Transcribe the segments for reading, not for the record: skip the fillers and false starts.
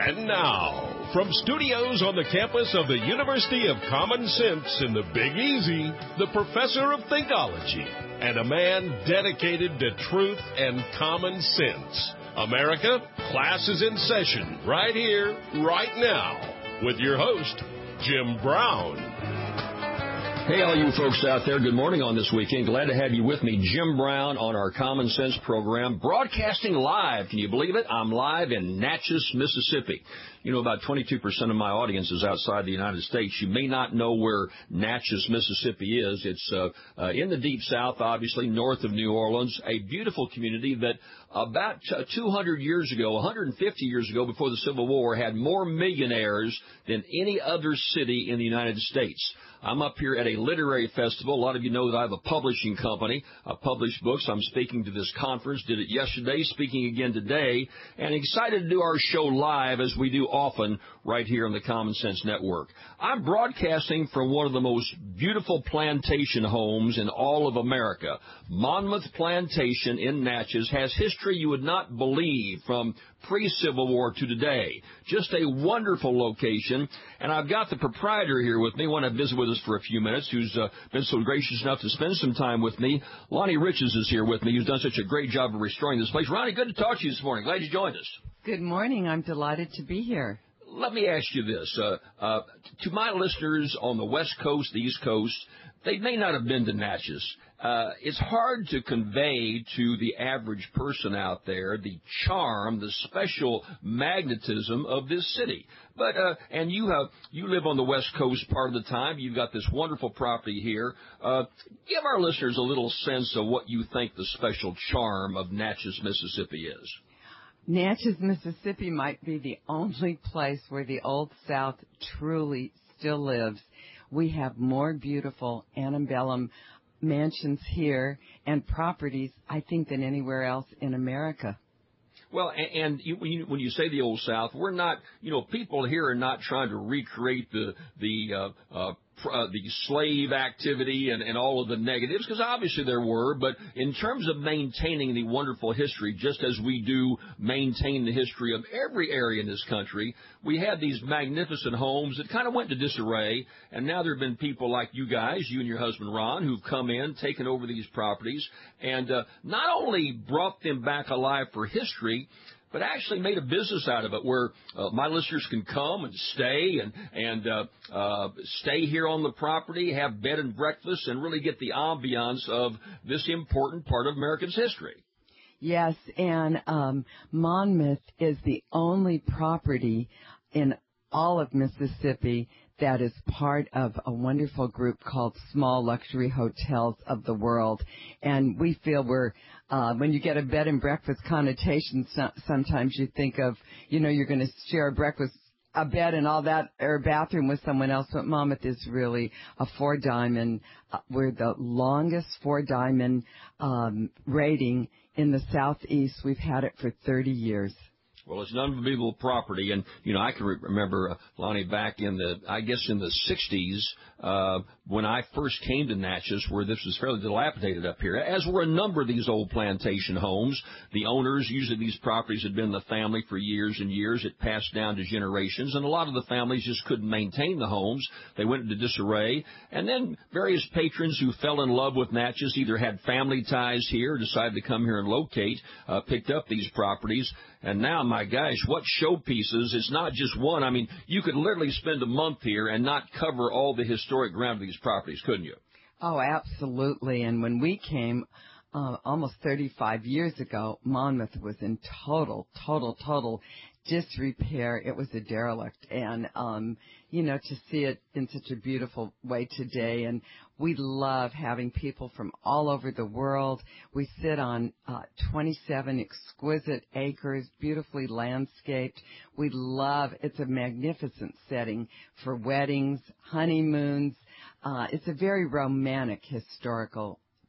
And now, from studios on the campus of the University of Common Sense in the Big Easy, the professor of Thinkology and a man dedicated to truth and common sense. America, class is in session right here, right now, with your host, Jim Brown. Hey, all you folks out there, good morning on this weekend. Glad to have you with me, Jim Brown, on our Common Sense program, broadcasting live. Can you believe it? I'm live in Natchez, Mississippi. You know, about 22% of my audience is outside the United States. You may not know where Natchez, Mississippi is. It's in the Deep South, obviously, north of New Orleans, a beautiful community that about 200 years ago, 150 years ago, before the Civil War, had more millionaires than any other city in the United States. I'm up here at a literary festival. A lot of you know that I have a publishing company. I publish books. I'm speaking to this conference. Did it yesterday, speaking again today, and excited to do our show live as we do often right here on the Common Sense Network. I'm broadcasting from one of the most beautiful plantation homes in all of America. Monmouth Plantation in Natchez has history you would not believe, from pre-Civil War to today. Just a wonderful location. And I've got the proprietor here with me, want to visit with us for a few minutes, who's been so gracious enough to spend some time with me. Lonnie Riches is here with me, who's done such a great job of restoring this place. Ronnie, good to talk to you this morning. Glad you joined us. Good morning. I'm delighted to be here. Let me ask you this. To my listeners on the West Coast, the East Coast, they may not have been to Natchez. It's hard to convey to the average person out there the charm, the special magnetism of this city. But and you live on the West Coast part of the time. You've got this wonderful property here. Give our listeners a little sense of what you think the special charm of Natchez, Mississippi is. Natchez, Mississippi might be the only place where the Old South truly still lives. We have more beautiful antebellum mansions here and properties, I think, than anywhere else in America. Well, and when you say the Old South, we're not, people here are not trying to recreate the slave activity and all of the negatives, because obviously there were, but in terms of maintaining the wonderful history, just as we do maintain the history of every area in this country, we had these magnificent homes that kind of went into disarray, and now there have been people like you guys, you and your husband Ron, who've come in, taken over these properties, and not only brought them back alive for history, but actually made a business out of it, where my listeners can come and stay and stay here on the property, have bed and breakfast, and really get the ambiance of this important part of America's history. Yes, and Monmouth is the only property in all of Mississippi that is part of a wonderful group called Small Luxury Hotels of the World. And we feel we're, when you get a bed and breakfast connotation, sometimes you think of, you're going to share a bed and all that, or a bathroom with someone else. But Monmouth is really a 4-diamond. We're the longest 4-diamond rating in the Southeast. We've had it for 30 years. Well, it's an unbelievable property, and, I can remember, Lonnie, back in the 60s, when I first came to Natchez, where this was fairly dilapidated up here, as were a number of these old plantation homes. The owners, usually these properties had been in the family for years and years. It passed down to generations, and a lot of the families just couldn't maintain the homes. They went into disarray, and then various patrons who fell in love with Natchez either had family ties here, decided to come here and locate, picked up these properties. And now, my gosh, what showpieces. It's not just one. I mean, you could literally spend a month here and not cover all the historic ground of these properties, couldn't you? Oh, absolutely. And when we came almost 35 years ago, Monmouth was in total disrepair. It was a derelict. And, to see it in such a beautiful way today. And we love having people from all over the world. We sit on 27 exquisite acres, beautifully landscaped. It's a magnificent setting for weddings, honeymoons. It's a very romantic, historical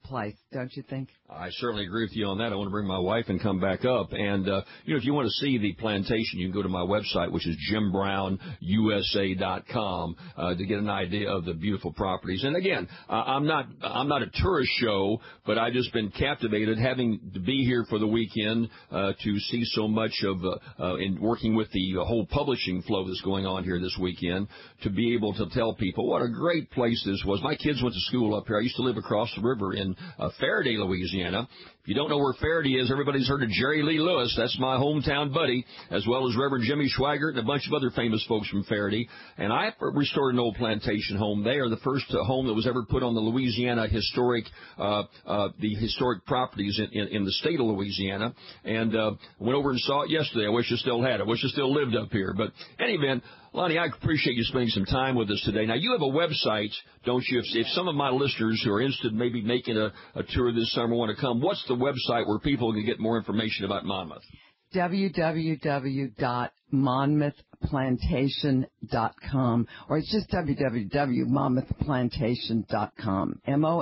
place, don't you think? I certainly agree with you on that. I want to bring my wife and come back up. And, if you want to see the plantation, you can go to my website, which is JimBrownUSA.com, to get an idea of the beautiful properties. And again, I'm not a tourist show, but I've just been captivated having to be here for the weekend, to see so much of, in working with the whole publishing flow that's going on here this weekend, to be able to tell people what a great place this was. My kids went to school up here. I used to live across the river in Faraday, Louisiana. If you don't know where Faraday is, everybody's heard of Jerry Lee Lewis. That's my hometown buddy, as well as Reverend Jimmy Schweigert and a bunch of other famous folks from Faraday. And I restored an old plantation home there, the first home that was ever put on the Louisiana historic, the historic properties in the state of Louisiana. And went over and saw it yesterday. I wish I still had it. I wish I still lived up here. But in any event, Lonnie, I appreciate you spending some time with us today. Now, you have a website, don't you? If some of my listeners who are interested in maybe making a tour this summer want to come, what's the website where people can get more information about Monmouth? www.monmouthplantation.com, or it's just www.monmouthplantation.com.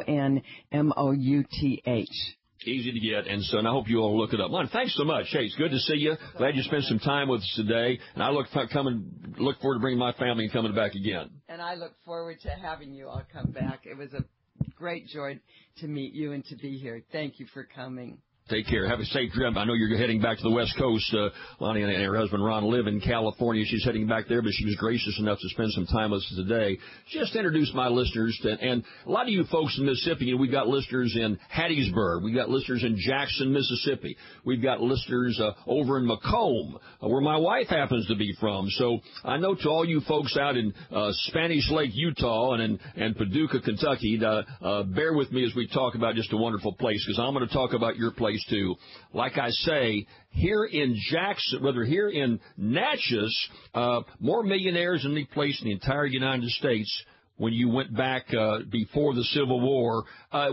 MONMOUTH. Easy to get, and so I hope you all look it up. Lon, thanks so much. Hey, it's good to see you. Glad you spent some time with us today, and I look forward to bringing my family and coming back again. And I look forward to having you all come back. It was a great joy to meet you and to be here. Thank you for coming. Take care. Have a safe trip. I know you're heading back to the West Coast. Lonnie and her husband Ron live in California. She's heading back there, but she was gracious enough to spend some time with us today. Just to introduce my listeners, and a lot of you folks in Mississippi, we've got listeners in Hattiesburg. We've got listeners in Jackson, Mississippi. We've got listeners over in Macomb, where my wife happens to be from. So I know to all you folks out in Spanish Lake, Utah, and Paducah, Kentucky, bear with me as we talk about just a wonderful place, because I'm going to talk about your place too. Like I say, here in here in Natchez, more millionaires than any place in the entire United States when you went back before the Civil War.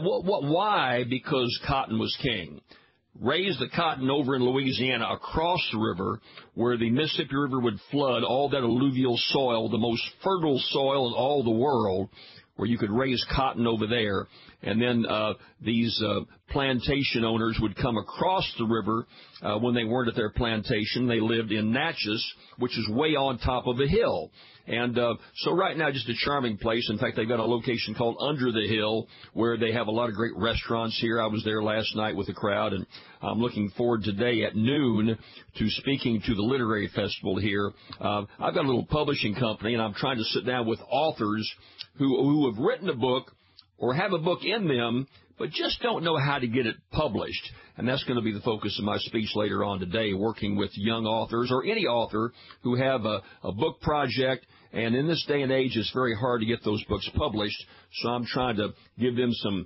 Why? Because cotton was king. Raised the cotton over in Louisiana across the river where the Mississippi River would flood all that alluvial soil, the most fertile soil in all the world, where you could raise cotton over there. And then these plantation owners would come across the river when they weren't at their plantation. They lived in Natchez, which is way on top of a hill. And so right now, just a charming place. In fact, they've got a location called Under the Hill where they have a lot of great restaurants here. I was there last night with a crowd, and I'm looking forward today at noon to speaking to the literary festival here. I've got a little publishing company, and I'm trying to sit down with authors who have written a book or have a book in them, but just don't know how to get it published. And that's going to be the focus of my speech later on today, working with young authors or any author who have a book project. And in this day and age, it's very hard to get those books published. So I'm trying to give them some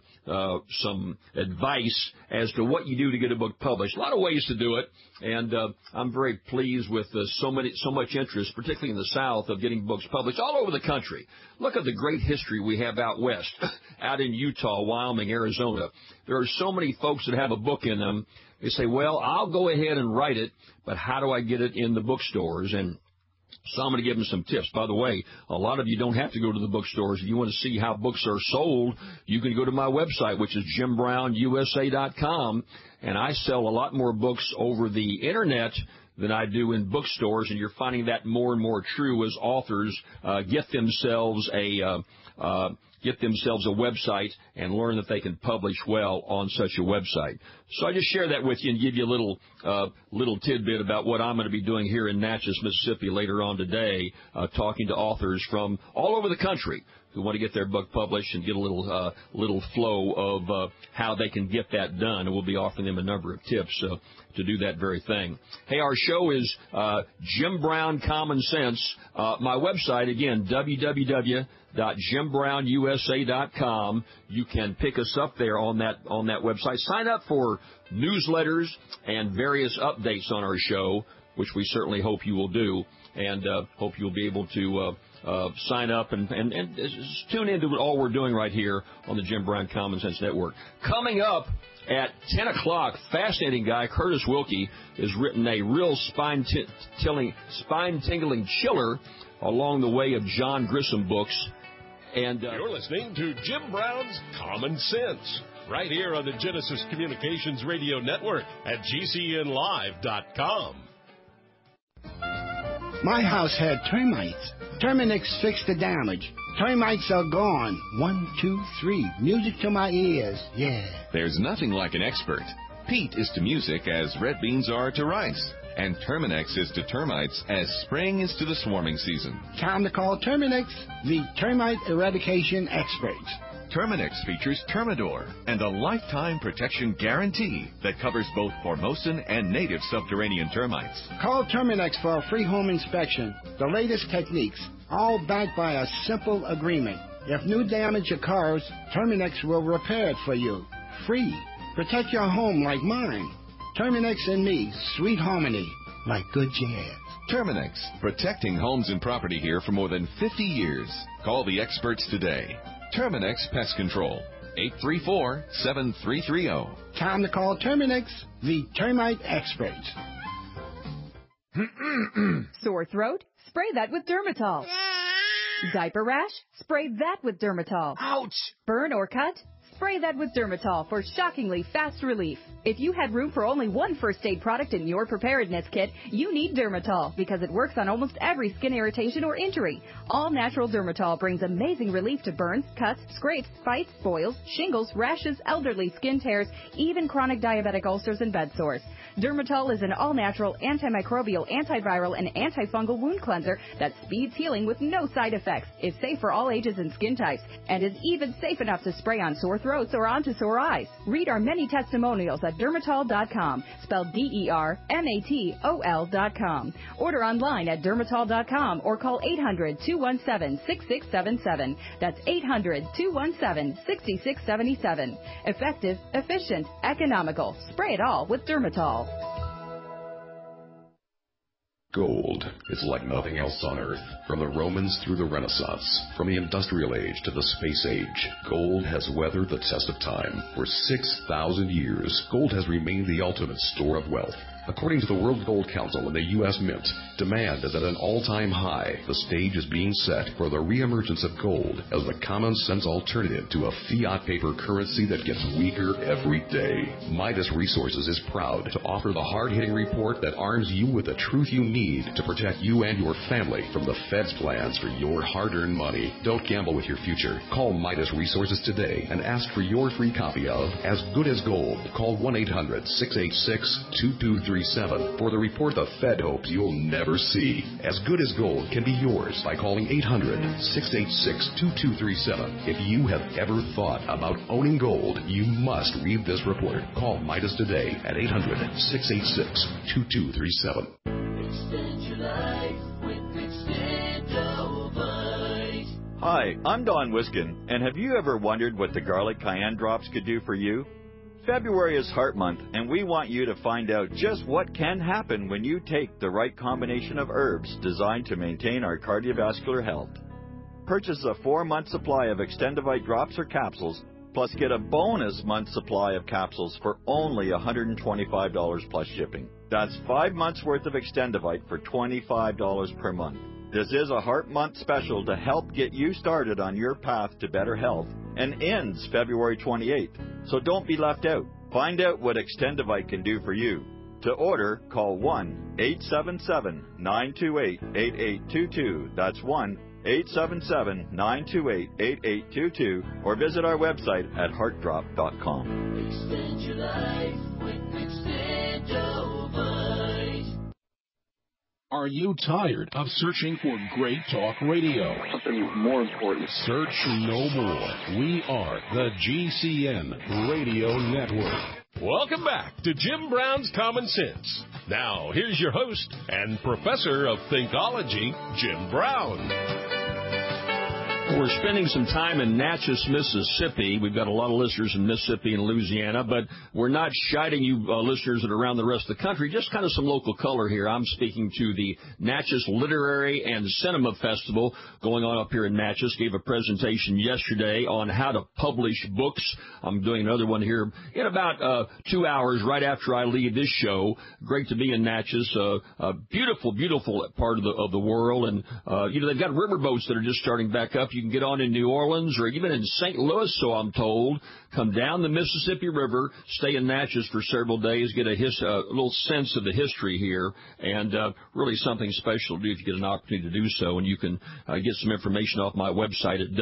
advice as to what you do to get a book published. A lot of ways to do it. And I'm very pleased with so much interest, particularly in the South, of getting books published all over the country. Look at the great history we have out west, out in Utah, Wyoming, Arizona. There are so many folks that have a book in them. They say, well, I'll go ahead and write it, but how do I get it in the bookstores? And so I'm going to give them some tips. By the way, a lot of you don't have to go to the bookstores. If you want to see how books are sold, you can go to my website, which is JimBrownUSA.com, and I sell a lot more books over the Internet than I do in bookstores, and you're finding that more and more true as authors get themselves a website and learn that they can publish well on such a website. So I just share that with you and give you a little tidbit about what I'm going to be doing here in Natchez, Mississippi later on today, talking to authors from all over the country who want to get their book published and get a little flow of how they can get that done. And we'll be offering them a number of tips to do that very thing. Hey, our show is Jim Brown Common Sense. My website, again, www.JimBrownUSA.com. You can pick us up there on that website. Sign up for newsletters and various updates on our show, which we certainly hope you will do, and hope you'll be able to sign up and tune into all we're doing right here on the Jim Brown Common Sense Network. Coming up at 10 o'clock, fascinating guy, Curtis Wilkie, has written a real spine-tingling chiller along the way of John Grisham books. And you're listening to Jim Brown's Common Sense. right here on the Genesis Communications Radio Network at GCNlive.com. My house had termites. Terminix fixed the damage. Termites are gone. 1, 2, 3. Music to my ears. Yeah. There's nothing like an expert. Peat is to music as red beans are to rice. And Terminix is to termites as spring is to the swarming season. Time to call Terminix, the termite eradication experts. Terminix features Termidor and a lifetime protection guarantee that covers both Formosan and native subterranean termites. Call Terminix for a free home inspection. The latest techniques, all backed by a simple agreement. If new damage occurs, Terminix will repair it for you. Free. Protect your home like mine. Terminix and me, sweet harmony, like good jazz. Terminix, protecting homes and property here for more than 50 years. Call the experts today. Terminix Pest Control, 834-7330. Time to call Terminix, the termite experts. Sore throat? Spray that with Dermatol. Diaper rash? Spray that with Dermatol. Ouch! Burn or cut? Spray that with Dermatol for shockingly fast relief. If you had room for only one first aid product in your preparedness kit, you need Dermatol because it works on almost every skin irritation or injury. All natural Dermatol brings amazing relief to burns, cuts, scrapes, bites, boils, shingles, rashes, elderly skin tears, even chronic diabetic ulcers and bed sores. Dermatol is an all-natural, antimicrobial, antiviral, and antifungal wound cleanser that speeds healing with no side effects, is safe for all ages and skin types, and is even safe enough to spray on sore throats or onto sore eyes. Read our many testimonials at Dermatol.com, spelled DERMATOL.com. Order online at Dermatol.com or call 800-217-6677. That's 800-217-6677. Effective, efficient, economical. Spray it all with Dermatol. Gold is like nothing else on Earth. From the Romans through the Renaissance, from the Industrial Age to the Space Age, gold has weathered the test of time. For 6,000 years, gold has remained the ultimate store of wealth. According to the World Gold Council and the U.S. Mint, demand is at an all-time high. The stage is being set for the reemergence of gold as the common-sense alternative to a fiat paper currency that gets weaker every day. Midas Resources is proud to offer the hard-hitting report that arms you with the truth you need to protect you and your family from the Fed's plans for your hard-earned money. Don't gamble with your future. Call Midas Resources today and ask for your free copy of As Good as Gold. Call 1-800-686-2237 for the report the Fed hopes you'll never see. As Good as Gold can be yours by calling 800-686-2237. If you have ever thought about owning gold, you must read this report. Call Midas today at 800-686-2237. Extend your life with Extendovite. Hi, I'm Don Wiskin, and have you ever wondered what the garlic cayenne drops could do for you? February is Heart Month, and we want you to find out just what can happen when you take the right combination of herbs designed to maintain our cardiovascular health. Purchase a 4-month supply of Extendovite drops or capsules, plus get a bonus month supply of capsules for only $125 plus shipping. That's 5 months worth of Extendovite for $25 per month. This is a Heart Month special to help get you started on your path to better health and ends February 28th. So don't be left out. Find out what Extendovite can do for you. To order, call 1-877-928-8822. That's 1-877-928-8822. Or visit our website at heartdrop.com. Extend your life with Extendovite. Are you tired of searching for great talk radio? Something more important. Search no more. We are the GCN Radio Network. Welcome back to Jim Brown's Common Sense. Now, here's your host and professor of Thinkology, Jim Brown. We're spending some time in Natchez, Mississippi. We've got a lot of listeners in Mississippi and Louisiana, but we're not shining you listeners that are around the rest of the country, just kind of some local color here. I'm speaking to the Natchez Literary and Cinema Festival going on up here in Natchez. Gave a presentation yesterday on how to publish books. I'm doing another one here in about 2 hours right after I leave this show. Great to be in Natchez. A beautiful, beautiful part of the world. And, they've got riverboats that are just starting back up. You can get on in New Orleans or even in St. Louis, so I'm told. Come down the Mississippi River, stay in Natchez for several days, get a little sense of the history here, and really something special to do if you get an opportunity to do so. And you can get some information off my website at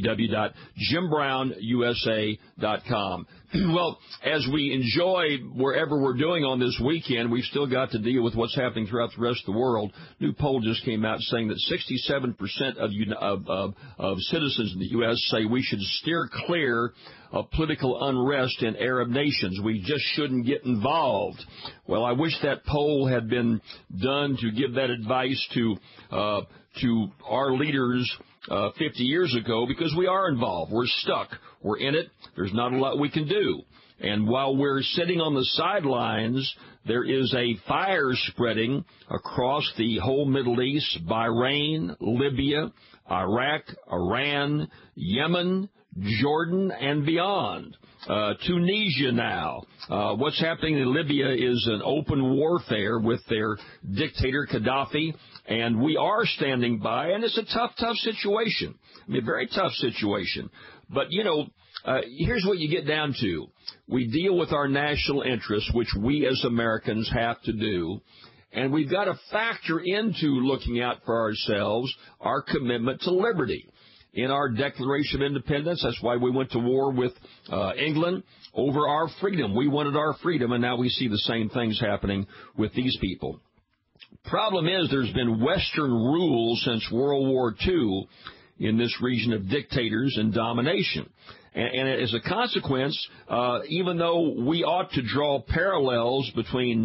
www.JimBrownUSA.com. Well, as we enjoy wherever we're doing on this weekend, we've still got to deal with what's happening throughout the rest of the world. New poll just came out saying that 67% of citizens in the U.S. say we should steer clear of political unrest in Arab nations. We just shouldn't get involved. Well, I wish that poll had been done to give that advice to our leaders 50 years ago, because we are involved. We're stuck. We're in it. There's not a lot we can do. And while we're sitting on the sidelines, there is a fire spreading across the whole Middle East, Bahrain, Libya, Iraq, Iran, Yemen, Jordan, and beyond. Tunisia now. What's happening in Libya is an open warfare with their dictator Gaddafi, and we are standing by, and it's a tough situation. I mean, a very tough situation. But, here's what you get down to. We deal with our national interests, which we as Americans have to do, and we've got to factor into looking out for ourselves our commitment to liberty. In our Declaration of Independence, that's why we went to war with England over our freedom. We wanted our freedom, and now we see the same things happening with these people. Problem is, there's been Western rule since World War II in this region of dictators and domination. And as a consequence, even though we ought to draw parallels between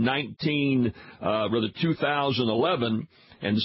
2011 and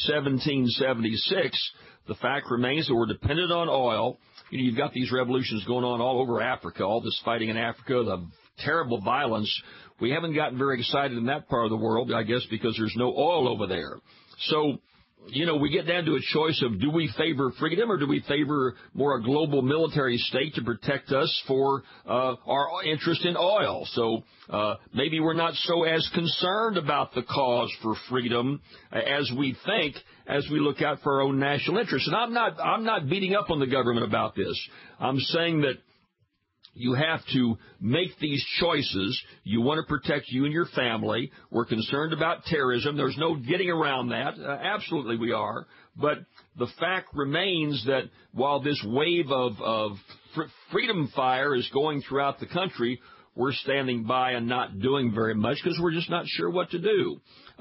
1776, the fact remains that we're dependent on oil. You've got these revolutions going on all over Africa, all this fighting in Africa, the terrible violence. We haven't gotten very excited in that part of the world, I guess, because there's no oil over there. So, we get down to a choice of, do we favor freedom or do we favor more a global military state to protect us for our interest in oil? So maybe we're not so as concerned about the cause for freedom as we think, as we look out for our own national interests. And I'm not beating up on the government about this. I'm saying that you have to make these choices. You want to protect you and your family. We're concerned about terrorism. There's no getting around that. Absolutely we are. But the fact remains that while this wave of freedom fire is going throughout the country, we're standing by and not doing very much because we're just not sure what to do.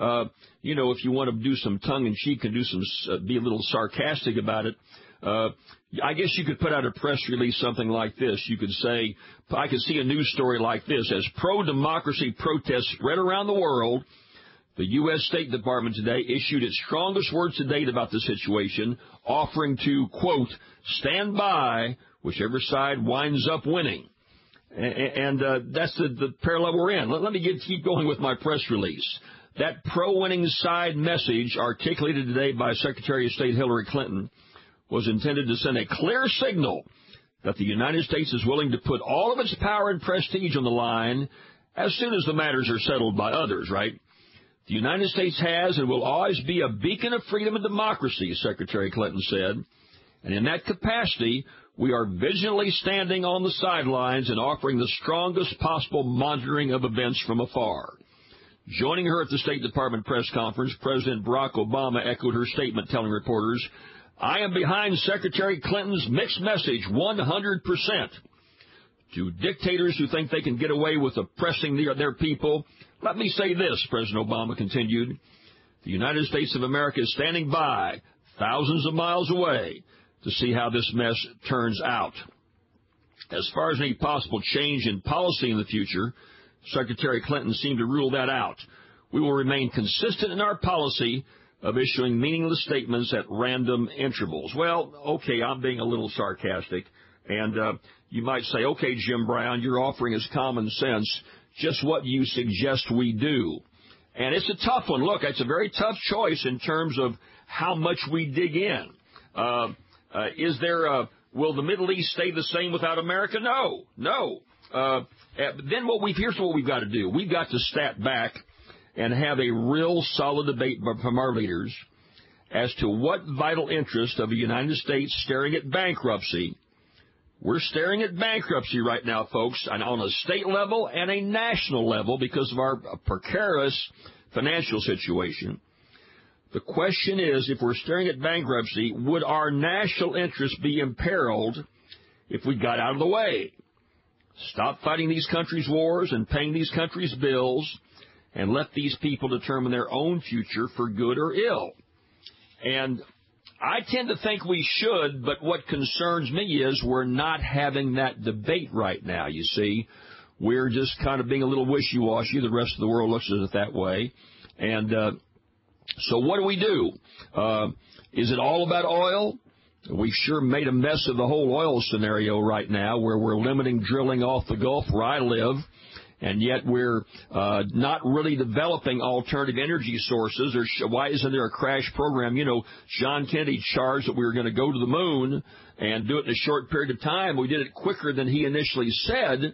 If you want to do some tongue-in-cheek and be a little sarcastic about it, I guess you could put out a press release something like this. You could say, I could see a news story like this. As pro-democracy protests spread around the world, the U.S. State Department today issued its strongest words to date about the situation, offering to, quote, stand by whichever side winds up winning. And that's the parallel we're in. Let me keep going with my press release. That pro-winning side message articulated today by Secretary of State Hillary Clinton was intended to send a clear signal that the United States is willing to put all of its power and prestige on the line as soon as the matters are settled by others, right? The United States has and will always be a beacon of freedom and democracy, Secretary Clinton said. And in that capacity, we are vigilantly standing on the sidelines and offering the strongest possible monitoring of events from afar. Joining her at the State Department press conference, President Barack Obama echoed her statement, telling reporters, I am behind Secretary Clinton's mixed message 100%. To dictators who think they can get away with oppressing their people, let me say this, President Obama continued. The United States of America is standing by, thousands of miles away, to see how this mess turns out. As far as any possible change in policy in the future, Secretary Clinton seemed to rule that out. We will remain consistent in our policy of issuing meaningless statements at random intervals. Well, okay, I'm being a little sarcastic, and you might say, okay, Jim Brown, you're offering us common sense. Just what you suggest we do. And it's a tough one. Look, it's a very tough choice in terms of how much we dig in. Will the Middle East stay the same without America? No. Then here's what we've got to do. We've got to step back and have a real solid debate from our leaders as to what vital interest of the United States staring at bankruptcy. We're staring at bankruptcy right now, folks, on a state level and a national level because of our precarious financial situation. The question is, if we're staring at bankruptcy, would our national interest be imperiled if we got out of the way? Stop fighting these countries' wars and paying these countries' bills and let these people determine their own future for good or ill. And I tend to think we should, but what concerns me is we're not having that debate right now, you see. We're just kind of being a little wishy-washy. The rest of the world looks at it that way. And so what do? Is it all about oil? We've sure made a mess of the whole oil scenario right now, where we're limiting drilling off the Gulf where I live, and yet we're not really developing alternative energy sources. Why isn't there a crash program? You know, John Kennedy charged that we were going to go to the moon and do it in a short period of time. We did it quicker than he initially said.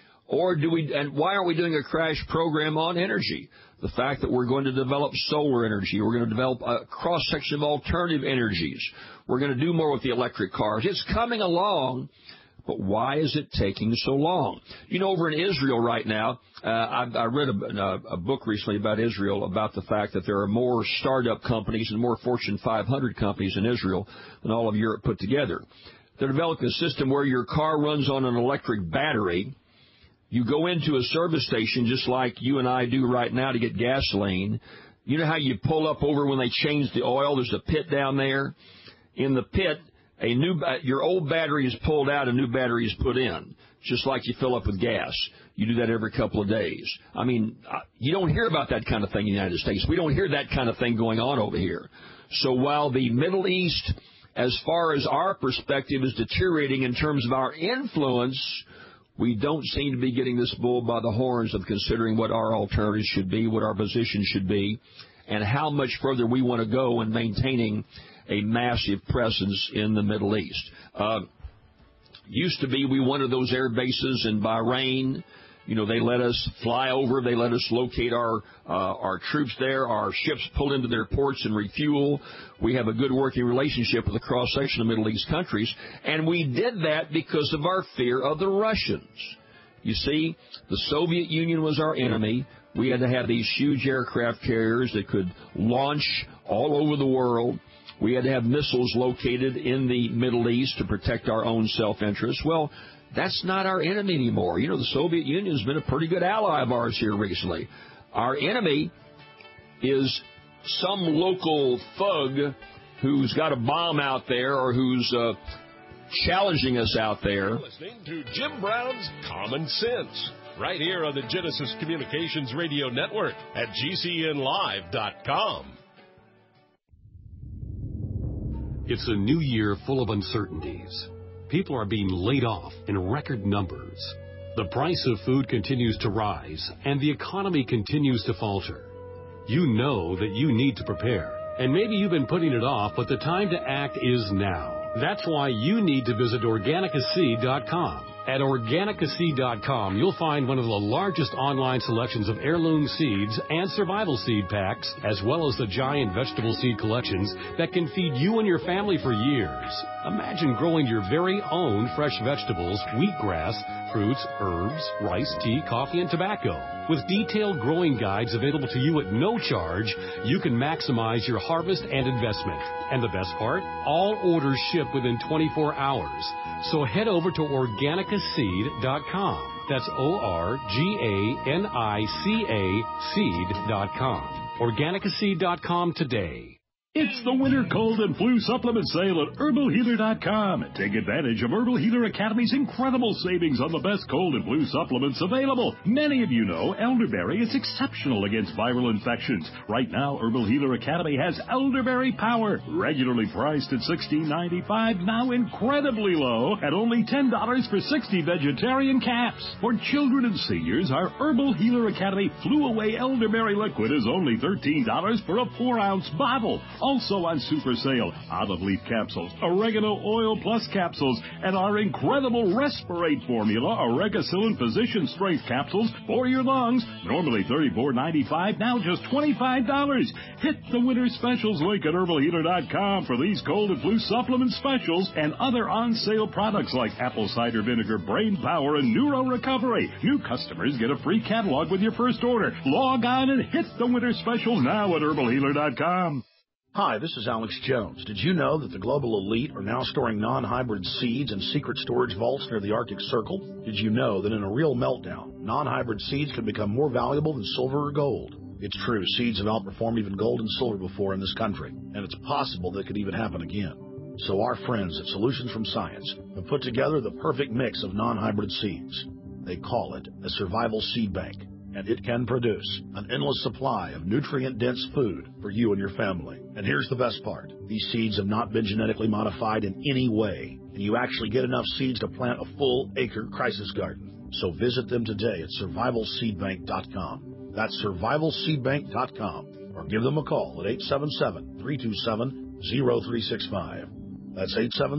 And why aren't we doing a crash program on energy? The fact that we're going to develop solar energy, we're going to develop a cross-section of alternative energies, we're going to do more with the electric cars. It's coming along, but why is it taking so long? You know, over in Israel right now, I read a book recently about Israel, about the fact that there are more startup companies and more Fortune 500 companies in Israel than all of Europe put together. They're developing a system where your car runs on an electric battery. You go into a service station just like you and I do right now to get gasoline. You know how you pull up over when they change the oil? There's a pit down there. In the pit, your old battery is pulled out, a new battery is put in, just like you fill up with gas. You do that every couple of days. I mean, you don't hear about that kind of thing in the United States. We don't hear that kind of thing going on over here. So while the Middle East, as far as our perspective, is deteriorating in terms of our influence, we don't seem to be getting this bull by the horns of considering what our alternatives should be, what our position should be, and how much further we want to go in maintaining a massive presence in the Middle East. Used to be we wanted those air bases in Bahrain. You know, they let us fly over. They let us locate our troops there. Our ships pull into their ports and refuel. We have a good working relationship with a cross-section of Middle East countries. And we did that because of our fear of the Russians. You see, the Soviet Union was our enemy. We had to have these huge aircraft carriers that could launch all over the world. We had to have missiles located in the Middle East to protect our own self-interest. Well, that's not our enemy anymore. You know, the Soviet Union has been a pretty good ally of ours here recently. Our enemy is some local thug who's got a bomb out there or who's challenging us out there. You're listening to Jim Brown's Common Sense, right here on the Genesis Communications Radio Network at GCNlive.com. It's a new year full of uncertainties. People are being laid off in record numbers. The price of food continues to rise, and the economy continues to falter. You know that you need to prepare, and maybe you've been putting it off, but the time to act is now. That's why you need to visit Organicaseed.com. At Organicaseed.com, you'll find one of the largest online selections of heirloom seeds and survival seed packs, as well as the giant vegetable seed collections that can feed you and your family for years. Imagine growing your very own fresh vegetables, wheatgrass, fruits, herbs, rice, tea, coffee, and tobacco. With detailed growing guides available to you at no charge, you can maximize your harvest and investment. And the best part? All orders ship within 24 hours. So head over to Organicaseed.com. That's Organica seed.com. Organicaseed.com today. It's the winter cold and flu supplement sale at HerbalHealer.com. Take advantage of Herbal Healer Academy's incredible savings on the best cold and flu supplements available. Many of you know elderberry is exceptional against viral infections. Right now, Herbal Healer Academy has Elderberry Power, regularly priced at $16.95, now incredibly low at only $10 for 60 vegetarian caps. For children and seniors, our Herbal Healer Academy Flu Away Elderberry Liquid is only $13 for a 4-ounce bottle. Also on super sale, olive leaf capsules, oregano oil plus capsules, and our incredible Respirate formula, Oregacillin Physician Strength capsules for your lungs. Normally $34.95, now just $25. Hit the winter specials link at herbalhealer.com for these cold and flu supplement specials and other on-sale products like apple cider vinegar, brain power, and neuro recovery. New customers get a free catalog with your first order. Log on and hit the winter specials now at herbalhealer.com. Hi, this is Alex Jones. Did you know that the global elite are now storing non-hybrid seeds in secret storage vaults near the Arctic Circle? Did you know that in a real meltdown, non-hybrid seeds can become more valuable than silver or gold? It's true, seeds have outperformed even gold and silver before in this country, and it's possible that could even happen again. So our friends at Solutions from Science have put together the perfect mix of non-hybrid seeds. They call it a survival seed bank, and it can produce an endless supply of nutrient-dense food for you and your family. And here's the best part. These seeds have not been genetically modified in any way, and you actually get enough seeds to plant a full-acre crisis garden. So visit them today at survivalseedbank.com. That's survivalseedbank.com, or give them a call at 877-327-0365. That's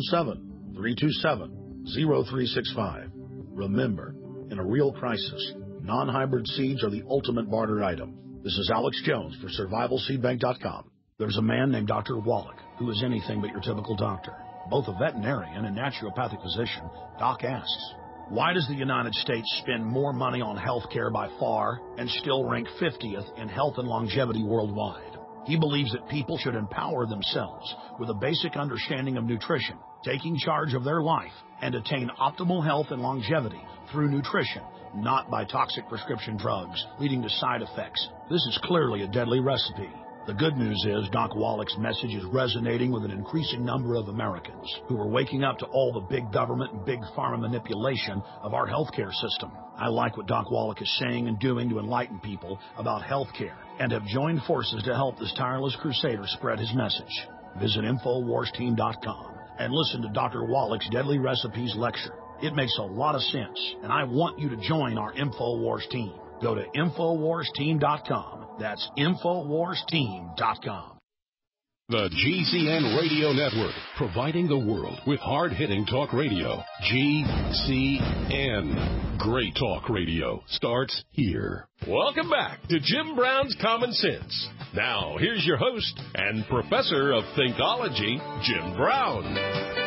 877-327-0365. Remember, in a real crisis, non-hybrid seeds are the ultimate barter item. This is Alex Jones for survivalseedbank.com. There's a man named Dr. Wallach who is anything but your typical doctor. Both a veterinarian and naturopathic physician, Doc asks, why does the United States spend more money on health care by far and still rank 50th in health and longevity worldwide? He believes that people should empower themselves with a basic understanding of nutrition, taking charge of their life, and attain optimal health and longevity through nutrition, not by toxic prescription drugs leading to side effects. This is clearly a deadly recipe. The good news is Doc Wallach's message is resonating with an increasing number of Americans who are waking up to all the big government and big pharma manipulation of our healthcare system. I like what Doc Wallach is saying and doing to enlighten people about healthcare and have joined forces to help this tireless crusader spread his message. Visit InfoWarsTeam.com and listen to Dr. Wallach's Deadly Recipes lecture. It makes a lot of sense, and I want you to join our InfoWars team. Go to InfoWarsTeam.com. That's InfoWarsTeam.com. The GCN Radio Network, providing the world with hard-hitting talk radio. GCN. Great talk radio starts here. Welcome back to Jim Brown's Common Sense. Now, here's your host and professor of Thinkology, Jim Brown.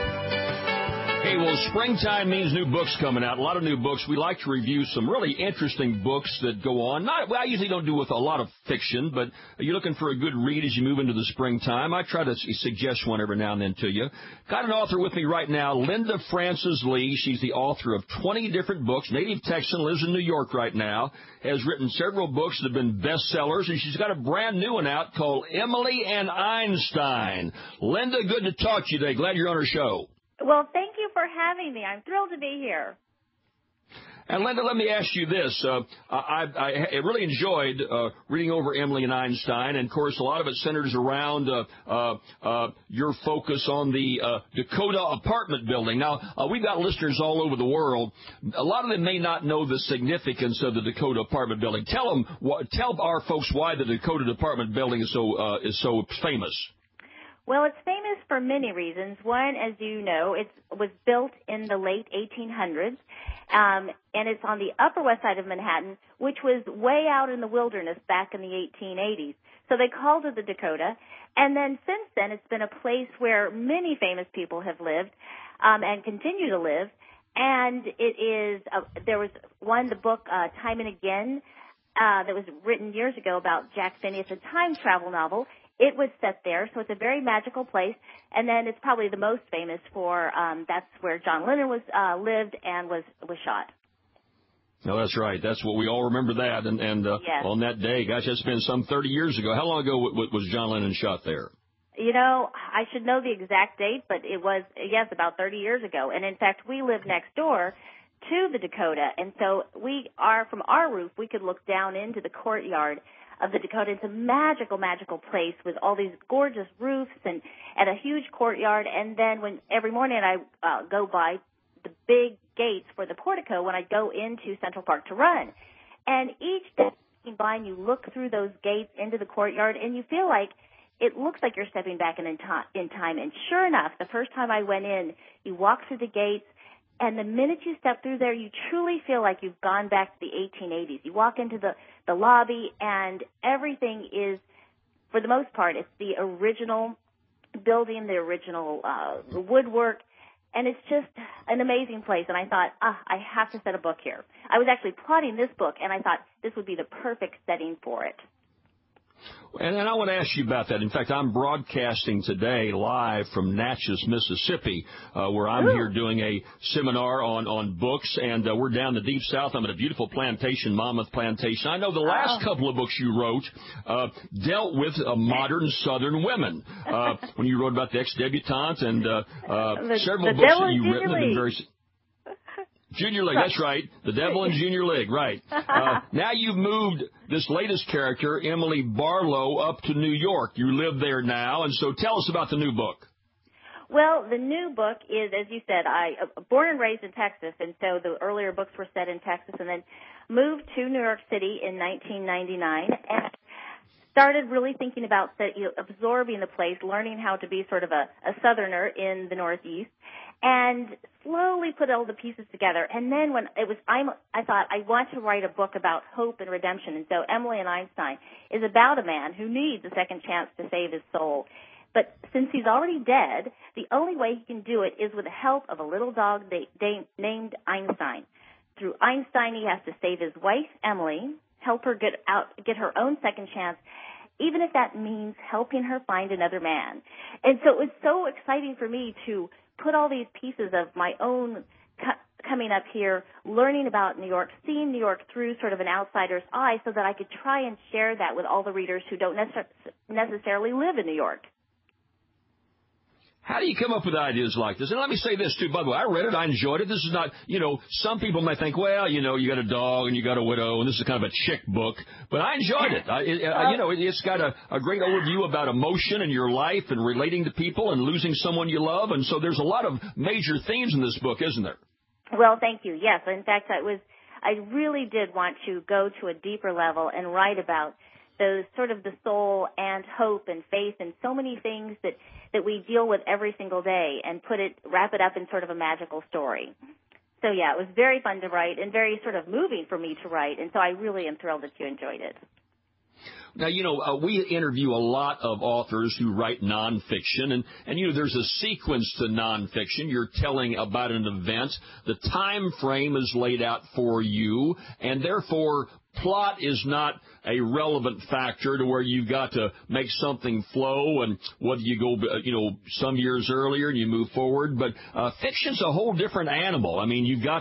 Hey, well, springtime means new books coming out, a lot of new books. We like to review some really interesting books that go on. I usually don't do with a lot of fiction, but you're looking for a good read as you move into the springtime. I try to suggest one every now and then to you. Got an author with me right now, Linda Frances Lee. She's the author of 20 different books. Native Texan, lives in New York right now, has written several books that have been bestsellers, and she's got a brand new one out called Emily and Einstein. Linda, good to talk to you today. Glad you're on our show. Well, thank you for having me. I'm thrilled to be here. And Linda, let me ask you this. I really enjoyed reading over Emily and Einstein, and, of course, a lot of it centers around your focus on the Dakota apartment building. Now, we've got listeners all over the world. A lot of them may not know the significance of the Dakota apartment building. Tell our folks why the Dakota apartment building is so famous. Well, it's famous for many reasons. One, as you know, it was built in the late 1800s, and it's on the Upper West Side of Manhattan, which was way out in the wilderness back in the 1880s. So they called it the Dakota. And then since then, it's been a place where many famous people have lived and continue to live. And it is there was the book, Time and Again, that was written years ago about Jack Finney. It's a time travel novel. It was set there, so it's a very magical place. And then it's probably the most famous for that's where John Lennon lived and was shot. No, that's right. That's what we all remember that. And yes. On that day, gosh, that's been some 30 years ago. How long ago was John Lennon shot there? You know, I should know the exact date, but it was, yes, about 30 years ago. And, in fact, we live next door to the Dakota. And so from our roof, we could look down into the courtyard of the Dakota. It's a magical, magical place with all these gorgeous roofs and a huge courtyard. And then every morning I go by the big gates for the portico when I go into Central Park to run. And each day by, you look through those gates into the courtyard, and you feel like it looks like you're stepping back in time. And sure enough, the first time I went in, you walk through the gates, and the minute you step through there, you truly feel like you've gone back to the 1880s. You walk into the lobby, and everything is, for the most part, it's the original building, the original woodwork, and it's just an amazing place. And I thought, I have to set a book here. I was actually plotting this book, and I thought this would be the perfect setting for it. And I want to ask you about that. In fact, I'm broadcasting today live from Natchez, Mississippi, where I'm here doing a seminar on books, and we're down the Deep South. I'm at a beautiful plantation, Monmouth Plantation. I know the last couple of books you wrote dealt with modern Southern women. When you wrote about the ex-debutante and several books that you've written have been very... Junior League, that's right. The Devil in Junior League, right. Now you've moved this latest character, Emily Barlow, up to New York. You live there now, and so tell us about the new book. Well, the new book is, as you said, I born and raised in Texas, and so the earlier books were set in Texas, and then moved to New York City in 1999, and started really thinking about absorbing the place, learning how to be sort of a Southerner in the Northeast, and slowly put all the pieces together. And then when it was, I thought I want to write a book about hope and redemption. And so Emily in Einstein is about a man who needs a second chance to save his soul. But since he's already dead, the only way he can do it is with the help of a little dog named Einstein. Through Einstein, he has to save his wife, Emily, help her get her own second chance, even if that means helping her find another man. And so it was so exciting for me to put all these pieces of my own coming up here, learning about New York, seeing New York through sort of an outsider's eye so that I could try and share that with all the readers who don't necessarily live in New York. How do you come up with ideas like this? And let me say this, too. By the way, I read it. I enjoyed it. This is not, some people may think, well, you got a dog and you got a widow, and this is kind of a chick book. But I enjoyed it. It's got a great overview about emotion in your life and relating to people and losing someone you love. And so there's a lot of major themes in this book, isn't there? Well, thank you. Yes. In fact, I really did want to go to a deeper level and write about those sort of the soul and hope and faith and so many things that we deal with every single day and wrap it up in sort of a magical story. So, yeah, it was very fun to write and very sort of moving for me to write, and so I really am thrilled that you enjoyed it. Now, we interview a lot of authors who write nonfiction, and there's a sequence to nonfiction. You're telling about an event. The time frame is laid out for you, and therefore plot is not a relevant factor to where you've got to make something flow, and whether you go, some years earlier and you move forward. But fiction's a whole different animal. I mean, you've got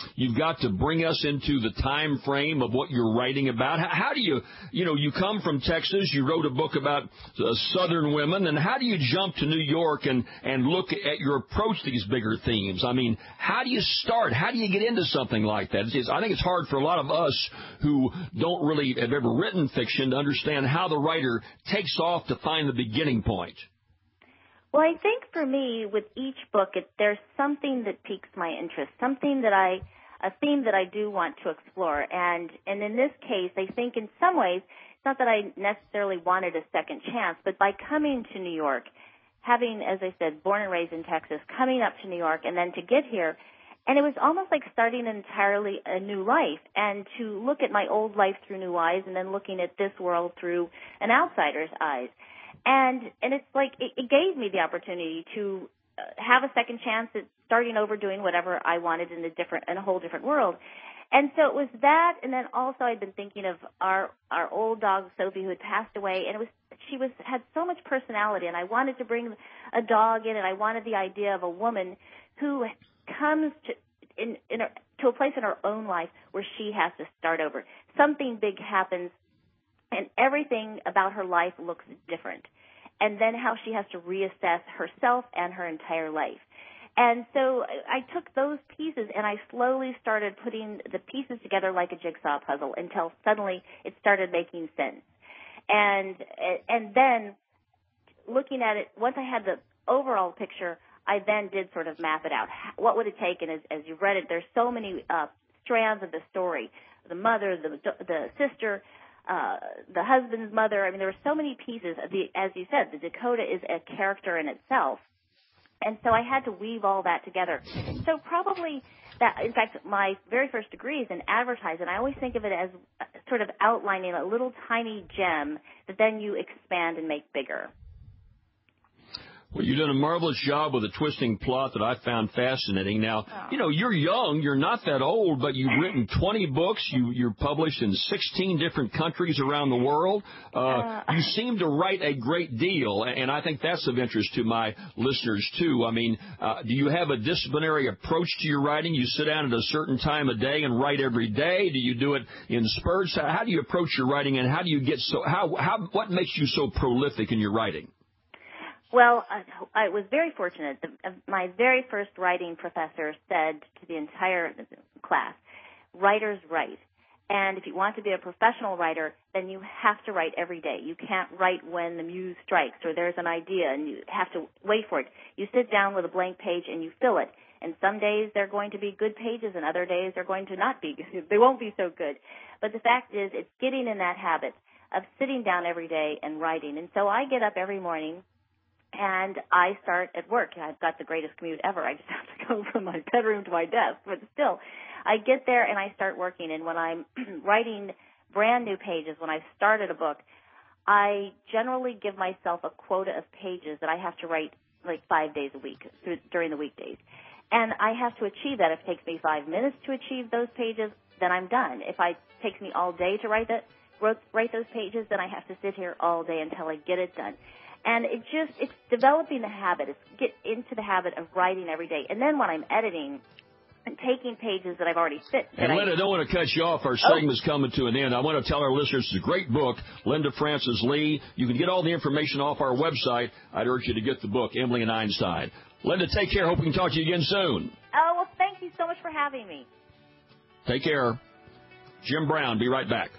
to bring us into the time frame of what you're writing about. How do you come from Texas, you wrote a book about Southern women, and how do you jump to New York and look at your approach to these bigger themes? I mean, how do you start? How do you get into something like that? I think it's hard for a lot of us who don't really have ever written fiction to understand how the writer takes off to find the beginning point. Well, I think for me, with each book, there's something that piques my interest, a theme that I do want to explore. And in this case, I think in some ways, it's not that I necessarily wanted a second chance, but by coming to New York, having, as I said, born and raised in Texas, coming up to New York and then to get here, and it was almost like starting entirely a new life, and to look at my old life through new eyes and then looking at this world through an outsider's eyes. And it's like it gave me the opportunity to have a second chance at starting over, doing whatever I wanted in a whole different world. And so it was that, and then also I'd been thinking of our old dog Sophie, who had passed away, and she had so much personality, and I wanted to bring a dog in, and I wanted the idea of a woman who comes to a place in her own life where she has to start over. Something big happens, and everything about her life looks different. And then how she has to reassess herself and her entire life. And so I took those pieces and I slowly started putting the pieces together like a jigsaw puzzle until suddenly it started making sense. And then looking at it, once I had the overall picture, I then did sort of map it out. What would it take? And as you read it, there's so many strands of the story. The mother, the sister, the husband's mother. I mean, there were so many pieces. As you said, the Dakota is a character in itself. And so I had to weave all that together. So probably that, in fact, my very first degree is in advertising. I always think of it as sort of outlining a little tiny gem that then you expand and make bigger. Well, you've done a marvelous job with a twisting plot that I found fascinating. Now, you know, you're young, you're not that old, but you've written 20 books. You're published in 16 different countries around the world. You seem to write a great deal, and I think that's of interest to my listeners, too. I mean, do you have a disciplinary approach to your writing? You sit down at a certain time of day and write every day? Do you do it in spurts? How do you approach your writing, and how do you get what makes you so prolific in your writing? Well, I was very fortunate. My very first writing professor said to the entire class, writers write. And if you want to be a professional writer, then you have to write every day. You can't write when the muse strikes or there's an idea and you have to wait for it. You sit down with a blank page and you fill it. And some days they're going to be good pages and other days they're going to not be. They won't be so good. But the fact is, it's getting in that habit of sitting down every day and writing. And so I get up every morning and I start at work. I've got the greatest commute ever. I just have to go from my bedroom to my desk. But still, I get there and I start working. And when I'm writing brand new pages, when I've started a book, I generally give myself a quota of pages that I have to write like 5 days a week during the weekdays. And I have to achieve that. If it takes me 5 minutes to achieve those pages, then I'm done. If it takes me all day to write those pages, then I have to sit here all day until I get it done. And it's developing the habit. It's get into the habit of writing every day. And then when I'm editing and taking pages that I've already fit. And Linda, I don't want to cut you off. Our segment's coming to an end. I want to tell our listeners it's a great book, Linda Francis Lee. You can get all the information off our website. I'd urge you to get the book, Emily and Einstein. Linda, take care. Hope we can talk to you again soon. Oh, well, thank you so much for having me. Take care. Jim Brown, be right back.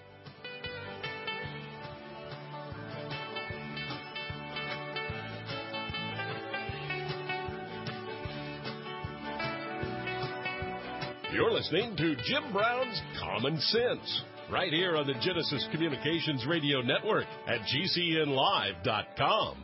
You're listening to Jim Brown's Common Sense, right here on the Genesis Communications Radio Network at GCNlive.com.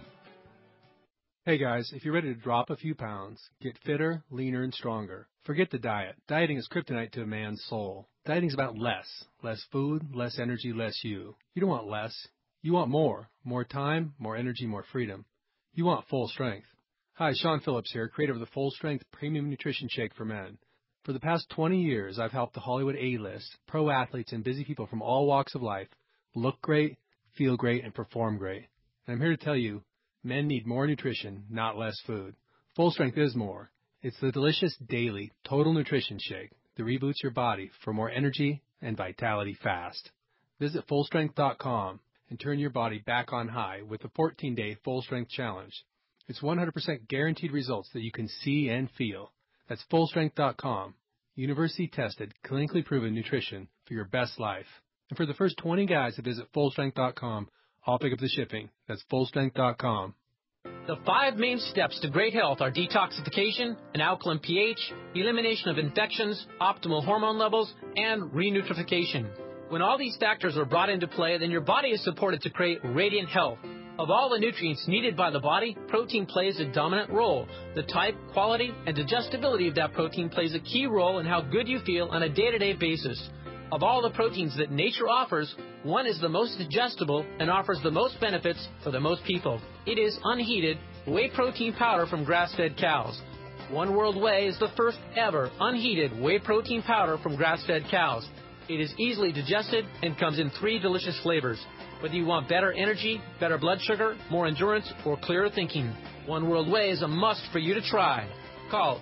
Hey guys, if you're ready to drop a few pounds, get fitter, leaner, and stronger, forget the diet. Dieting is kryptonite to a man's soul. Dieting is about less. Less food, less energy, less you. You don't want less. You want more. More time, more energy, more freedom. You want full strength. Hi, Sean Phillips here, creator of the Full Strength Premium Nutrition Shake for Men. For the past 20 years, I've helped the Hollywood A-list, pro athletes, and busy people from all walks of life look great, feel great, and perform great. And I'm here to tell you, men need more nutrition, not less food. Full Strength is more. It's the delicious daily total nutrition shake that reboots your body for more energy and vitality fast. Visit FullStrength.com and turn your body back on high with the 14-day Full Strength Challenge. It's 100% guaranteed results that you can see and feel. That's FullStrength.com. University-tested, clinically proven nutrition for your best life. And for the first 20 guys that visit FullStrength.com, I'll pick up the shipping. That's FullStrength.com. The 5 main steps to great health are detoxification, an alkaline pH, elimination of infections, optimal hormone levels, and renutrification. When all these factors are brought into play, then your body is supported to create radiant health. Of all the nutrients needed by the body, protein plays a dominant role. The type, quality, and digestibility of that protein plays a key role in how good you feel on a day-to-day basis. Of all the proteins that nature offers, one is the most digestible and offers the most benefits for the most people. It is unheated whey protein powder from grass-fed cows. One World Whey is the first ever unheated whey protein powder from grass-fed cows. It is easily digested and comes in 3 delicious flavors. Whether you want better energy, better blood sugar, more endurance, or clearer thinking, One World Whey is a must for you to try. Call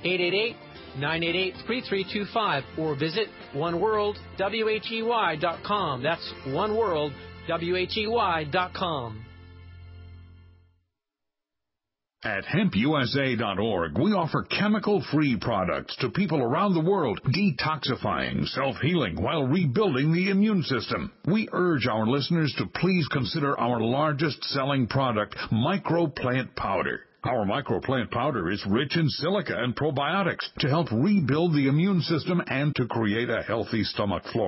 888-988-3325 or visit oneworldwhey.com. That's oneworldwhey.com. At hempusa.org, we offer chemical-free products to people around the world, detoxifying, self-healing, while rebuilding the immune system. We urge our listeners to please consider our largest-selling product, Microplant Powder. Our Microplant Powder is rich in silica and probiotics to help rebuild the immune system and to create a healthy stomach flora.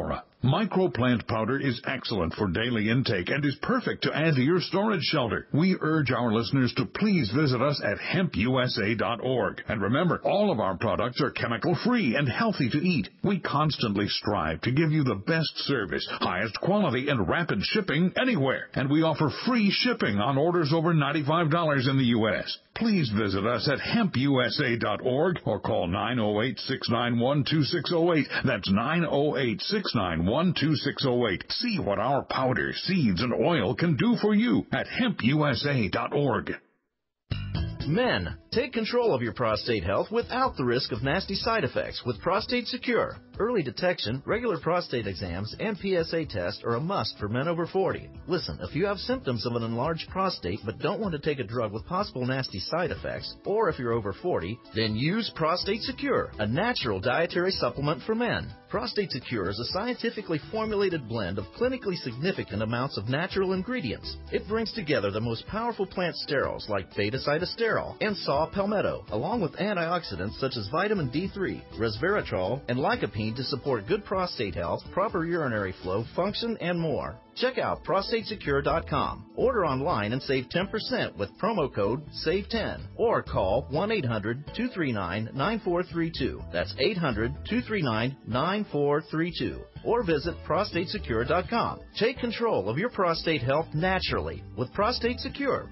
Microplant powder is excellent for daily intake and is perfect to add to your storage shelter. We urge our listeners to please visit us at hempusa.org. And remember, all of our products are chemical-free and healthy to eat. We constantly strive to give you the best service, highest quality, and rapid shipping anywhere. And we offer free shipping on orders over $95 in the U.S. Please visit us at hempusa.org or call 908-691-2608. That's 908-691-2608. See what our powder, seeds, and oil can do for you at hempusa.org. Men, take control of your prostate health without the risk of nasty side effects with Prostate Secure. Early detection, regular prostate exams, and PSA tests are a must for men over 40. Listen, if you have symptoms of an enlarged prostate but don't want to take a drug with possible nasty side effects, or if you're over 40, then use Prostate Secure, a natural dietary supplement for men. Prostate Secure is a scientifically formulated blend of clinically significant amounts of natural ingredients. It brings together the most powerful plant sterols like beta-cytosterol and saw palmetto, along with antioxidants such as vitamin D3, resveratrol, and lycopene to support good prostate health, proper urinary flow, function, and more. Check out prostatesecure.com. Order online and save 10% with promo code SAVE10 or call 1-800-239-9432. That's 800-239-9432. Or visit prostatesecure.com. Take control of your prostate health naturally with Prostate Secure.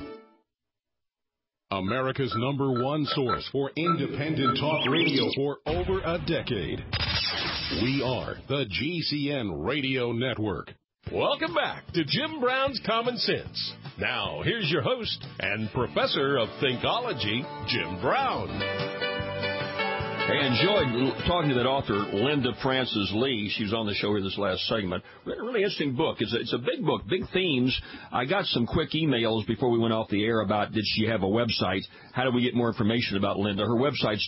America's #1 source for independent talk radio for over a decade. We are the GCN Radio Network. Welcome back to Jim Brown's Common Sense. Now, here's your host and professor of Thinkology, Jim Brown. Hey, I enjoyed talking to that author, Linda Francis Lee. She was on the show here this last segment. Really interesting book. It's a big book, big themes. I got some quick emails before we went off the air about did she have a website? How do we get more information about Linda? Her website's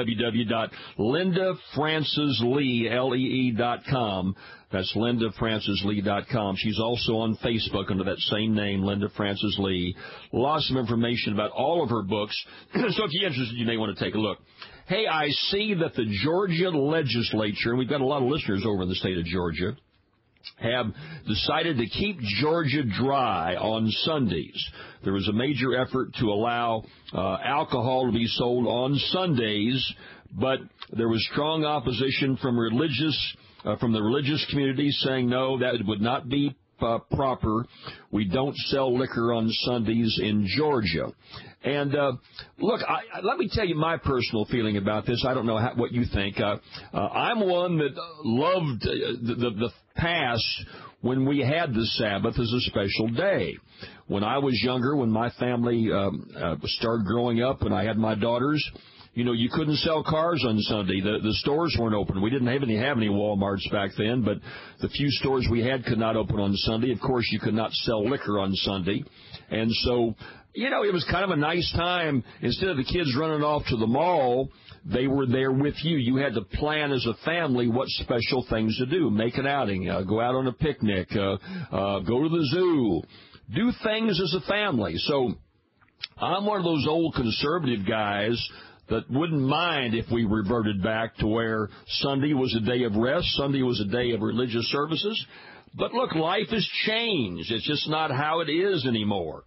www.lindafrancislee.com. That's lindafrancislee.com. She's also on Facebook under that same name, Linda Francis Lee. Lots of information about all of her books. So if you're interested, you may want to take a look. Hey, I see that the Georgia legislature, and we've got a lot of listeners over in the state of Georgia, have decided to keep Georgia dry on Sundays. There was a major effort to allow alcohol to be sold on Sundays, but there was strong opposition from the religious community saying, no, that would not be proper. We don't sell liquor on Sundays in Georgia. And look, let me tell you my personal feeling about this. I don't know what you think. I'm one that loved the past when we had the Sabbath as a special day. When I was younger, when my family started growing up, and I had my daughters, you know, you couldn't sell cars on Sunday. The stores weren't open. We didn't have any Walmarts back then, but the few stores we had could not open on Sunday. Of course, you could not sell liquor on Sunday. And so, you know, it was kind of a nice time. Instead of the kids running off to the mall, they were there with you. You had to plan as a family what special things to do. Make an outing, go out on a picnic, go to the zoo, do things as a family. So I'm one of those old conservative guys that wouldn't mind if we reverted back to where Sunday was a day of rest, Sunday was a day of religious services. But look, life has changed. It's just not how it is anymore.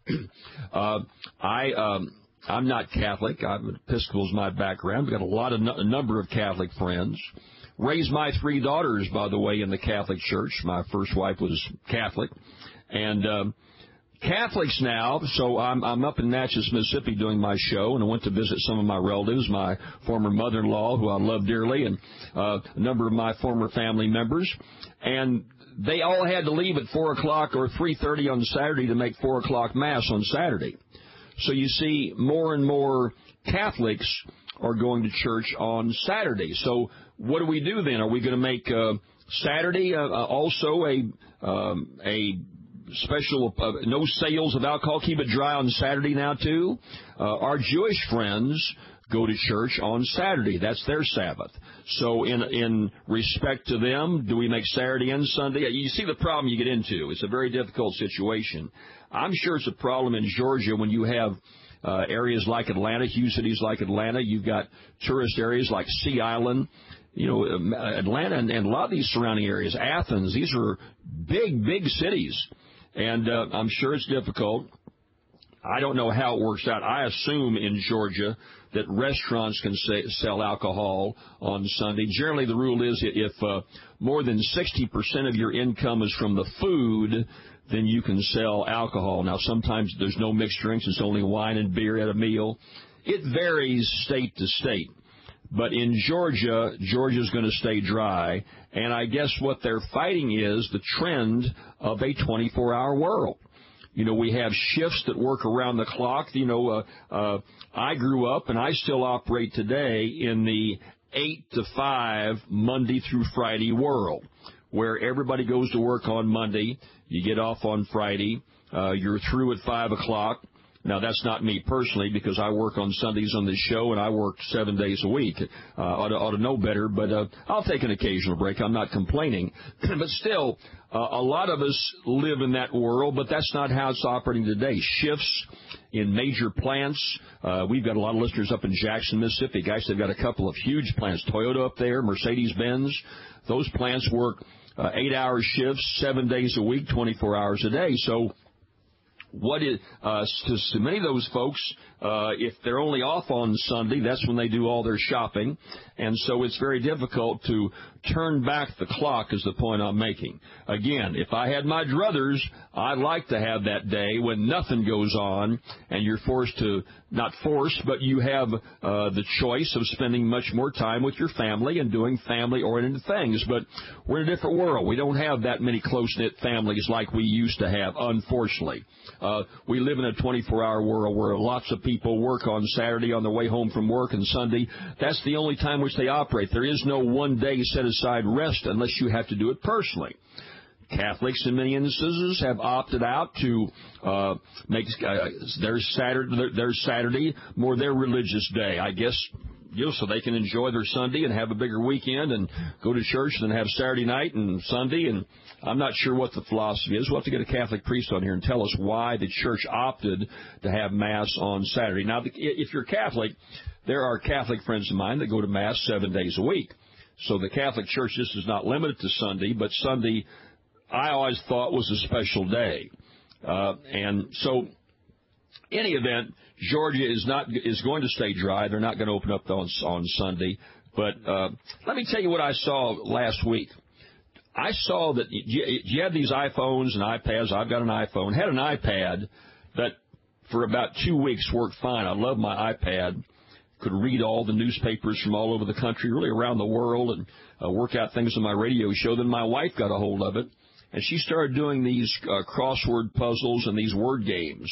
I'm not Catholic. I'm Episcopal is my background. We've got a number of Catholic friends. Raised my 3 daughters, by the way, in the Catholic Church. My first wife was Catholic. And Catholics now, so I'm up in Natchez, Mississippi doing my show, and I went to visit some of my relatives, my former mother-in-law, who I love dearly, and a number of my former family members. And they all had to leave at 4 o'clock or 3:30 on Saturday to make 4 o'clock Mass on Saturday. So you see more and more Catholics are going to church on Saturday. So what do we do then? Are we going to make Saturday also a special no sales of alcohol, keep it dry on Saturday now too? Our Jewish friends go to church on Saturday. That's their Sabbath. So in respect to them, do we make Saturday and Sunday? You see the problem you get into. It's a very difficult situation. I'm sure it's a problem in Georgia when you have areas like Atlanta, huge cities like Atlanta. You've got tourist areas like Sea Island. Atlanta and a lot of these surrounding areas, Athens, these are big, big cities. And I'm sure it's difficult. I don't know how it works out. I assume in Georgia that restaurants can sell alcohol on Sunday. Generally, the rule is if more than 60% of your income is from the food, then you can sell alcohol. Now, sometimes there's no mixed drinks. It's only wine and beer at a meal. It varies state to state. But in Georgia's going to stay dry. And I guess what they're fighting is the trend of a 24-hour world. We have shifts that work around the clock. I grew up, and I still operate today in the 8 to 5 Monday through Friday world, where everybody goes to work on Monday. You get off on Friday. You're through at 5 o'clock. Now, that's not me personally, because I work on Sundays on this show, and I work 7 days a week. Ought to know better, but I'll take an occasional break. I'm not complaining. But still, a lot of us live in that world, but that's not how it's operating today. Shifts in major plants. We've got a lot of listeners up in Jackson, Mississippi. Guys, they've got a couple of huge plants. Toyota up there, Mercedes-Benz. Those plants work 8-hour shifts, 7 days a week, 24 hours a day. So to many of those folks, if they're only off on Sunday, that's when they do all their shopping. And so it's very difficult to turn back the clock is the point I'm making. Again, if I had my druthers, I'd like to have that day when nothing goes on and you're not forced, but you have the choice of spending much more time with your family and doing family-oriented things. But we're in a different world. We don't have that many close-knit families like we used to have, unfortunately. We live in a 24-hour world where lots of people work on Saturday on their way home from work, and Sunday, that's the only time which they operate. There is no one day set aside rest unless you have to do it personally. Catholics in many instances have opted out to make their Saturday more their religious day, I guess, so they can enjoy their Sunday and have a bigger weekend and go to church and then have Saturday night and Sunday. And I'm not sure what the philosophy is. We'll have to get a Catholic priest on here and tell us why the church opted to have Mass on Saturday. Now, if you're Catholic, there are Catholic friends of mine that go to Mass 7 days a week. So the Catholic Church, this is not limited to Sunday, but Sunday I always thought was a special day. And so, in any event, Georgia is going to stay dry. They're not going to open up on Sunday. But let me tell you what I saw last week. I saw that you have these iPhones and iPads. I've got an iPhone. Had an iPad that for about 2 weeks worked fine. I love my iPad. Could read all the newspapers from all over the country, really around the world, and work out things on my radio show. Then my wife got a hold of it, and she started doing these crossword puzzles and these word games,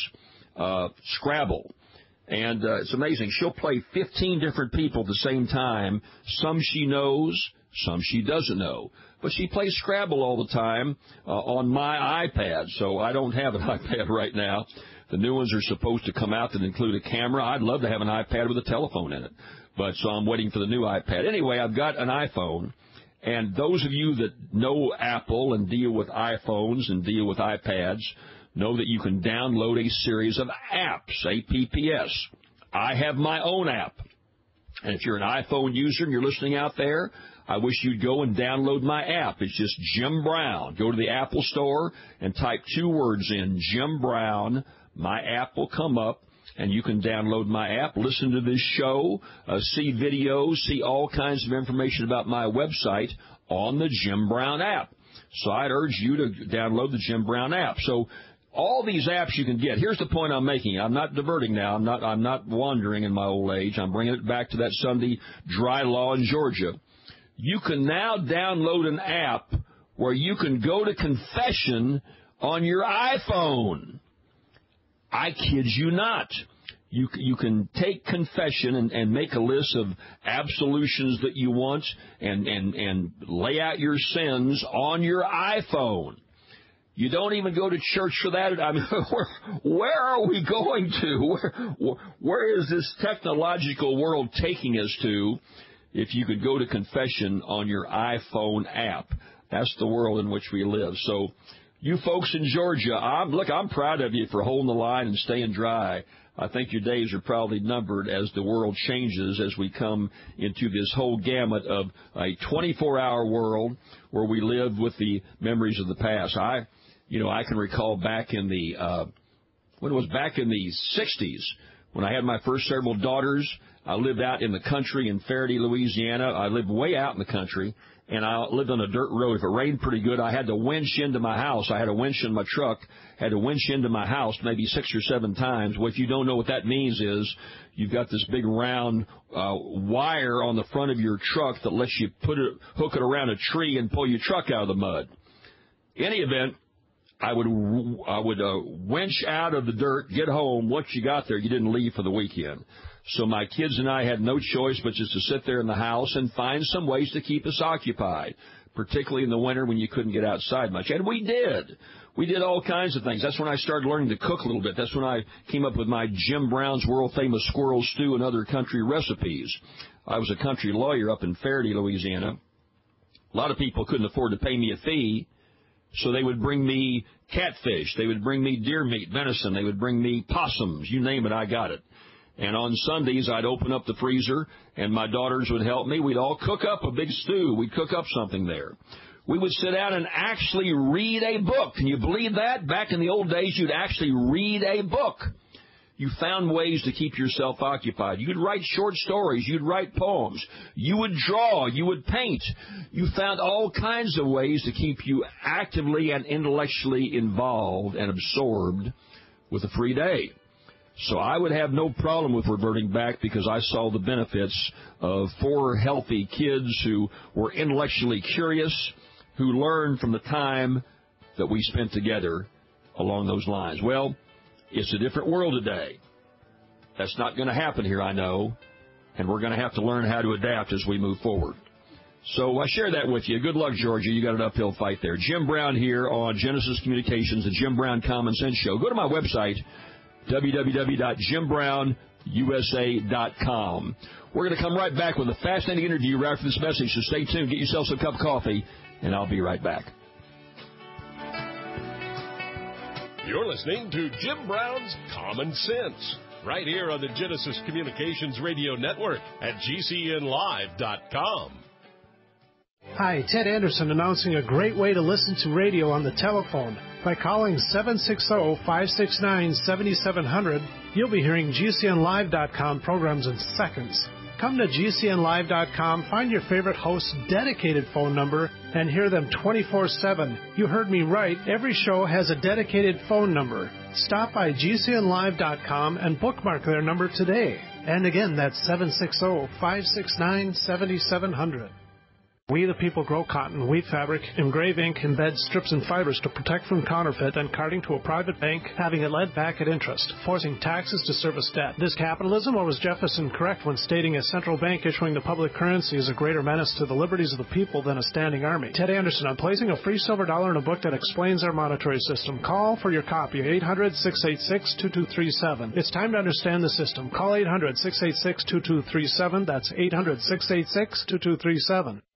Scrabble. And it's amazing. She'll play 15 different people at the same time. Some she knows, some she doesn't know. But she plays Scrabble all the time on my iPad, so I don't have an iPad right now. The new ones are supposed to come out that include a camera. I'd love to have an iPad with a telephone in it. But so I'm waiting for the new iPad. Anyway, I've got an iPhone. And those of you that know Apple and deal with iPhones and deal with iPads know that you can download a series of apps, APPS. I have my own app. And if you're an iPhone user and you're listening out there, I wish you'd go and download my app. It's just Jim Brown. Go to the Apple Store and type 2 words in, Jim Brown. My app will come up, and you can download my app, listen to this show, see videos, see all kinds of information about my website on the Jim Brown app. So I'd urge you to download the Jim Brown app. So all these apps you can get. Here's the point I'm making. I'm not diverting now. I'm not wandering in my old age. I'm bringing it back to that Sunday dry law in Georgia. You can now download an app where you can go to confession on your iPhone. I kid you not. You can take confession and make a list of absolutions that you want and lay out your sins on your iPhone. You don't even go to church for that. I mean, where are we going to? Where is this technological world taking us to if you could go to confession on your iPhone app? That's the world in which we live. So You folks in Georgia, I'm proud of you for holding the line and staying dry. I think your days are probably numbered as the world changes, as we come into this whole gamut of a 24-hour world where we live with the memories of the past. I can recall back in the 60s when I had my first several daughters. I lived out in the country in Faraday, Louisiana. I lived way out in the country, and I lived on a dirt road. If it rained pretty good, I had to winch into my house. I had a winch in my truck, had to winch into my house maybe 6 or 7 times. Well, if you don't know what that means is you've got this big round wire on the front of your truck that lets you hook it around a tree and pull your truck out of the mud. In any event, I would winch out of the dirt, get home. Once you got there, you didn't leave for the weekend. So my kids and I had no choice but just to sit there in the house and find some ways to keep us occupied, particularly in the winter when you couldn't get outside much. And we did. We did all kinds of things. That's when I started learning to cook a little bit. That's when I came up with my Jim Brown's world-famous squirrel stew and other country recipes. I was a country lawyer up in Faraday, Louisiana. A lot of people couldn't afford to pay me a fee, so they would bring me catfish. They would bring me deer meat, venison. They would bring me possums. You name it, I got it. And on Sundays, I'd open up the freezer, and my daughters would help me. We'd all cook up a big stew. We'd cook up something there. We would sit down and actually read a book. Can you believe that? Back in the old days, you'd actually read a book. You found ways to keep yourself occupied. You'd write short stories. You'd write poems. You would draw. You would paint. You found all kinds of ways to keep you actively and intellectually involved and absorbed with a free day. So I would have no problem with reverting back because I saw the benefits of 4 healthy kids who were intellectually curious, who learned from the time that we spent together along those lines. Well, it's a different world today. That's not going to happen here, I know, and we're going to have to learn how to adapt as we move forward. So I share that with you. Good luck, Georgia. You got an uphill fight there. Jim Brown here on Genesis Communications, the Jim Brown Common Sense Show. Go to my website, www.JimBrownUSA.com. We're going to come right back with a fascinating interview right after this message, so stay tuned. Get yourself some cup of coffee, and I'll be right back. You're listening to Jim Brown's Common Sense, right here on the Genesis Communications Radio Network at GCNlive.com. Hi, Ted Anderson announcing a great way to listen to radio on the telephone. By calling 760-569-7700, you'll be hearing GCNlive.com programs in seconds. Come to GCNlive.com, find your favorite host's dedicated phone number, and hear them 24/7. You heard me right. Every show has a dedicated phone number. Stop by GCNlive.com and bookmark their number today. And again, that's 760-569-7700. We the people grow cotton, weave fabric, engrave ink, embed strips and fibers to protect from counterfeit and carting to a private bank, having it led back at interest, forcing taxes to service debt. This capitalism, or was Jefferson correct when stating a central bank issuing the public currency is a greater menace to the liberties of the people than a standing army? Ted Anderson, I'm placing a free silver dollar in a book that explains our monetary system. Call for your copy, 800-686-2237. It's time to understand the system. Call 800-686-2237. That's 800-686-2237.